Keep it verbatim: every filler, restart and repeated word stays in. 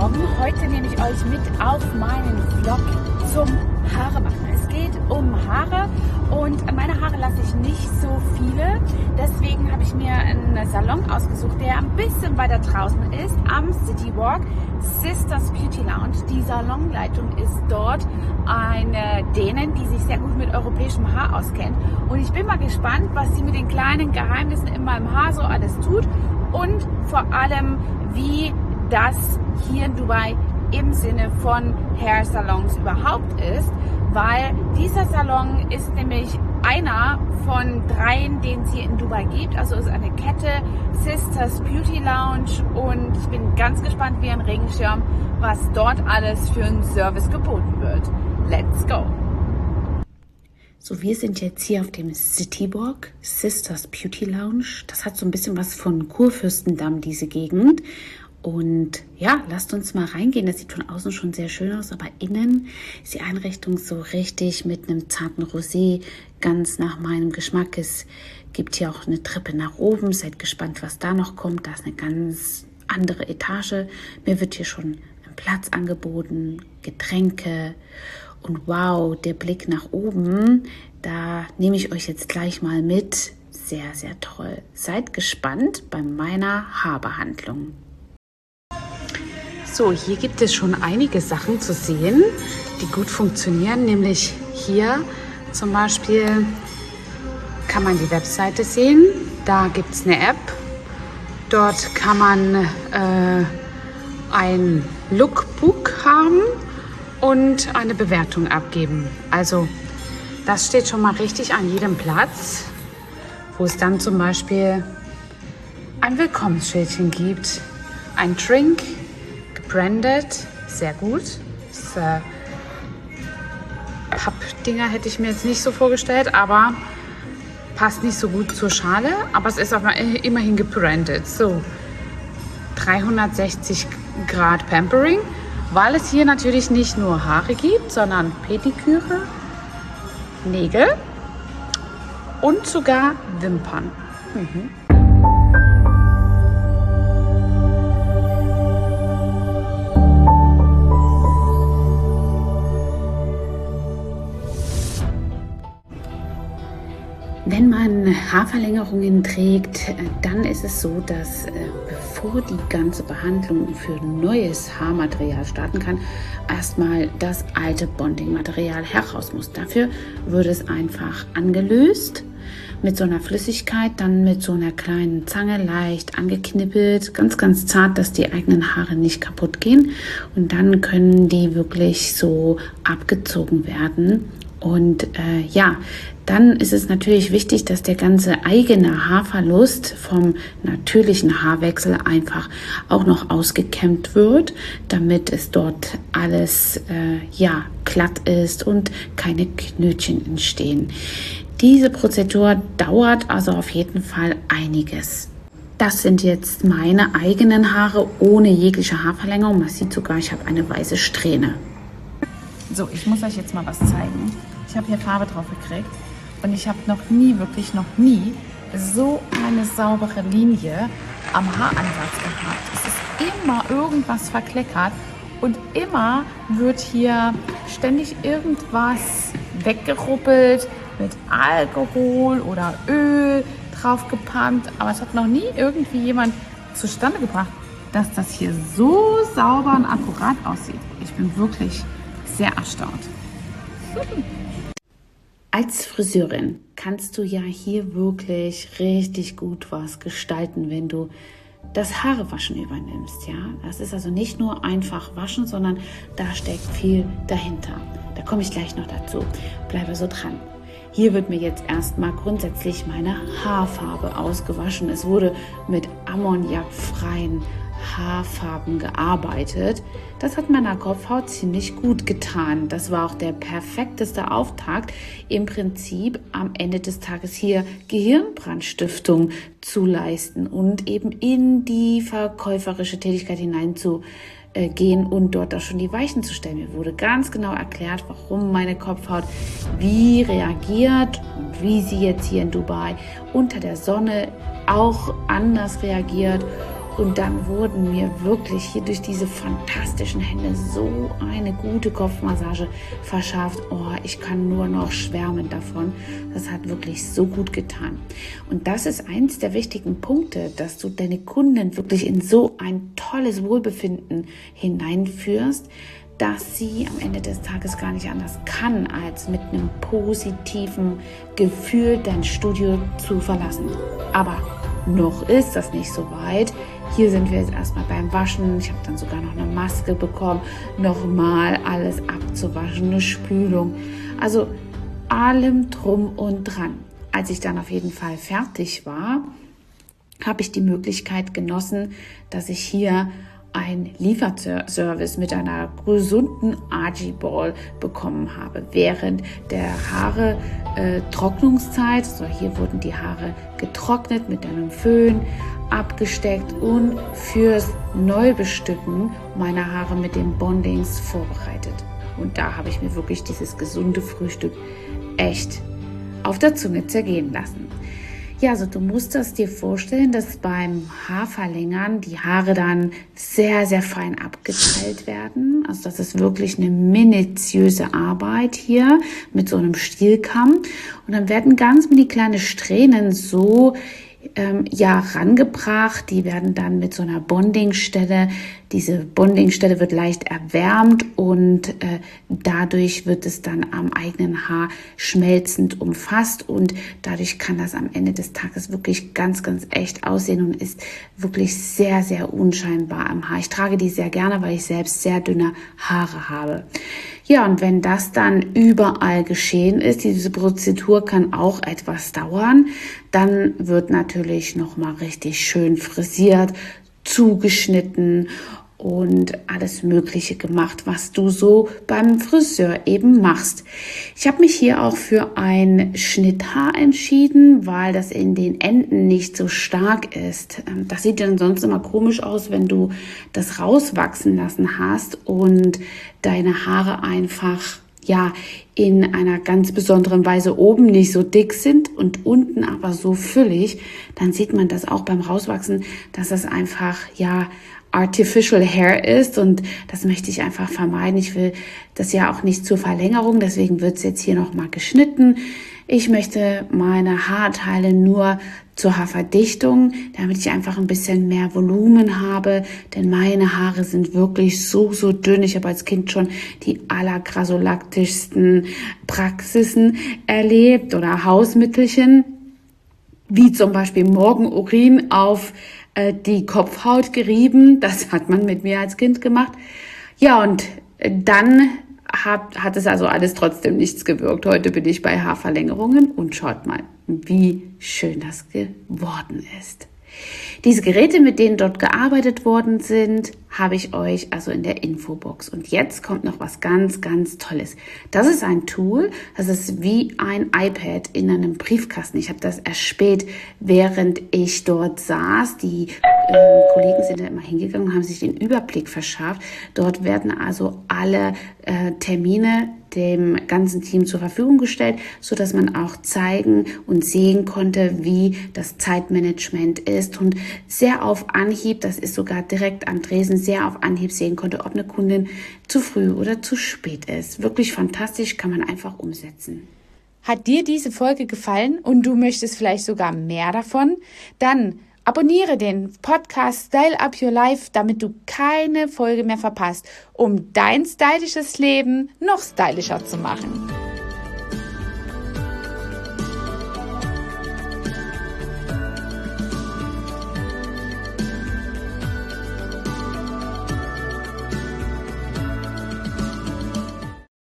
Morgen. Heute nehme ich euch mit auf meinen Vlog zum Haare machen. Es geht um Haare und meine Haare lasse ich nicht so viele. Deswegen habe ich mir einen Salon ausgesucht, der ein bisschen weiter draußen ist, am City Walk, Sisters Beauty Lounge. Die Salonleitung ist dort eine Dänin, die sich sehr gut mit europäischem Haar auskennt. Und ich bin mal gespannt, was sie mit den kleinen Geheimnissen in meinem Haar so alles tut und vor allem, wie das hier in Dubai im Sinne von Hair Salons überhaupt ist, weil dieser Salon ist nämlich einer von dreien, den es hier in Dubai gibt. Also es ist eine Kette, Sisters Beauty Lounge, und ich bin ganz gespannt wie ein Regenschirm, was dort alles für einen Service geboten wird. Let's go! So, wir sind jetzt hier auf dem City Walk, Sisters Beauty Lounge. Das hat so ein bisschen was von Kurfürstendamm, diese Gegend. Und ja, lasst uns mal reingehen. Das sieht von außen schon sehr schön aus, aber innen ist die Einrichtung so richtig mit einem zarten Rosé, ganz nach meinem Geschmack. Es gibt hier auch eine Treppe nach oben. Seid gespannt, was da noch kommt. Da ist eine ganz andere Etage. Mir wird hier schon ein Platz angeboten, Getränke. Und wow, der Blick nach oben, da nehme ich euch jetzt gleich mal mit. Sehr, sehr toll. Seid gespannt bei meiner Haarbehandlung. So, hier gibt es schon einige Sachen zu sehen, die gut funktionieren. Nämlich hier zum Beispiel kann man die Webseite sehen. Da gibt es eine App. Dort kann man äh, ein Lookbook haben und eine Bewertung abgeben. Also das steht schon mal richtig an jedem Platz, wo es dann zum Beispiel ein Willkommensschildchen gibt, ein Drink, gebrandet, sehr gut. Das, äh, Pappdinger hätte ich mir jetzt nicht so vorgestellt, aber passt nicht so gut zur Schale, aber es ist aber immerhin gebrandet. So, dreihundertsechzig Grad Pampering. Weil es hier natürlich nicht nur Haare gibt, sondern Pediküre, Nägel und sogar Wimpern. Mhm. Wenn man Haarverlängerungen trägt, dann ist es so, dass bevor die ganze Behandlung für neues Haarmaterial starten kann, erstmal das alte Bonding-Material heraus muss. Dafür wird es einfach angelöst mit so einer Flüssigkeit, dann mit so einer kleinen Zange leicht angeknippelt, ganz, ganz zart, dass die eigenen Haare nicht kaputt gehen. Und dann können die wirklich so abgezogen werden. Und äh, ja, dann ist es natürlich wichtig, dass der ganze eigene Haarverlust vom natürlichen Haarwechsel einfach auch noch ausgekämmt wird, damit es dort alles äh, ja, glatt ist und keine Knötchen entstehen. Diese Prozedur dauert also auf jeden Fall einiges. Das sind jetzt meine eigenen Haare ohne jegliche Haarverlängerung. Man sieht sogar, ich habe eine weiße Strähne. So, ich muss euch jetzt mal was zeigen. Ich habe hier Farbe drauf gekriegt und ich habe noch nie, wirklich noch nie so eine saubere Linie am Haaransatz gehabt. Es ist immer irgendwas verkleckert und immer wird hier ständig irgendwas weggeruppelt mit Alkohol oder Öl draufgepumpt. Aber es hat noch nie irgendwie jemand zustande gebracht, dass das hier so sauber und akkurat aussieht. Ich bin wirklich sehr erstaunt. Als Friseurin kannst du ja hier wirklich richtig gut was gestalten, wenn du das Haarewaschen übernimmst. Ja? Das ist also nicht nur einfach waschen, sondern da steckt viel dahinter. Da komme ich gleich noch dazu. Bleibe so dran. Hier wird mir jetzt erstmal grundsätzlich meine Haarfarbe ausgewaschen. Es wurde mit ammoniakfreien Haarfarben gearbeitet. Das hat meiner Kopfhaut ziemlich gut getan. Das war auch der perfekteste Auftakt, im Prinzip am Ende des Tages hier Gehirnbrandstiftung zu leisten und eben in die verkäuferische Tätigkeit hineinzugehen und dort auch schon die Weichen zu stellen. Mir wurde ganz genau erklärt, warum meine Kopfhaut wie reagiert und wie sie jetzt hier in Dubai unter der Sonne auch anders reagiert. Und dann wurden mir wirklich hier durch diese fantastischen Hände so eine gute Kopfmassage verschafft. Oh, ich kann nur noch schwärmen davon. Das hat wirklich so gut getan. Und das ist eins der wichtigen Punkte, dass du deine Kunden wirklich in so ein tolles Wohlbefinden hineinführst, dass sie am Ende des Tages gar nicht anders kann, als mit einem positiven Gefühl dein Studio zu verlassen. Aber noch ist das nicht so weit. Hier sind wir jetzt erstmal beim Waschen. Ich habe dann sogar noch eine Maske bekommen, nochmal alles abzuwaschen, eine Spülung. Also allem drum und dran. Als ich dann auf jeden Fall fertig war, habe ich die Möglichkeit genossen, dass ich hier ein Lieferservice mit einer gesunden Archie-Ball bekommen habe. Während der Haare äh, Trocknungszeit, so hier wurden die Haare getrocknet mit einem Föhn, abgesteckt und fürs Neubestücken meiner Haare mit den Bondings vorbereitet. Und da habe ich mir wirklich dieses gesunde Frühstück echt auf der Zunge zergehen lassen. Ja, also du musst das dir vorstellen, dass beim Haarverlängern die Haare dann sehr, sehr fein abgeteilt werden. Also das ist wirklich eine minutiöse Arbeit hier mit so einem Stielkamm. Und dann werden ganz mini kleine Strähnen so ähm, ja rangebracht. Die werden dann mit so einer Bondingstelle, diese Bondingstelle wird leicht erwärmt und äh, dadurch wird es dann am eigenen Haar schmelzend umfasst und dadurch kann das am Ende des Tages wirklich ganz, ganz echt aussehen und ist wirklich sehr, sehr unscheinbar am Haar. Ich trage die sehr gerne, weil ich selbst sehr dünne Haare habe. Ja, und wenn das dann überall geschehen ist, diese Prozedur kann auch etwas dauern, dann wird natürlich nochmal richtig schön frisiert, zugeschnitten und alles Mögliche gemacht, was du so beim Friseur eben machst. Ich habe mich hier auch für ein Schnitthaar entschieden, weil das in den Enden nicht so stark ist. Das sieht dann sonst immer komisch aus, wenn du das rauswachsen lassen hast und deine Haare einfach ja in einer ganz besonderen Weise oben nicht so dick sind und unten aber so füllig. Dann sieht man das auch beim Rauswachsen, dass das einfach ja artificial hair ist und das möchte ich einfach vermeiden. Ich will das ja auch nicht zur Verlängerung, deswegen wird es jetzt hier nochmal geschnitten. Ich möchte meine Haarteile nur zur Haarverdichtung, damit ich einfach ein bisschen mehr Volumen habe, denn meine Haare sind wirklich so, so dünn. Ich habe als Kind schon die allergrasolaktischsten Praxisen erlebt oder Hausmittelchen, wie zum Beispiel Morgenurin auf die Kopfhaut gerieben. Das hat man mit mir als Kind gemacht. Ja, und dann hat, hat es also alles trotzdem nichts gewirkt. Heute bin ich bei Haarverlängerungen und schaut mal, wie schön das geworden ist. Diese Geräte, mit denen dort gearbeitet worden sind, habe ich euch also in der Infobox. Und jetzt kommt noch was ganz, ganz Tolles. Das ist ein Tool, das ist wie ein iPad in einem Briefkasten. Ich habe das erspäht, während ich dort saß. Die äh, Kollegen sind da immer hingegangen und haben sich den Überblick verschafft. Dort werden also alle äh, Termine dem ganzen Team zur Verfügung gestellt, so dass man auch zeigen und sehen konnte, wie das Zeitmanagement ist und sehr auf Anhieb, das ist sogar direkt am Tresen, sehr auf Anhieb sehen konnte, ob eine Kundin zu früh oder zu spät ist. Wirklich fantastisch, kann man einfach umsetzen. Hat dir diese Folge gefallen und du möchtest vielleicht sogar mehr davon? Dann abonniere den Podcast Style Up Your Life, damit du keine Folge mehr verpasst, um dein stylisches Leben noch stylischer zu machen.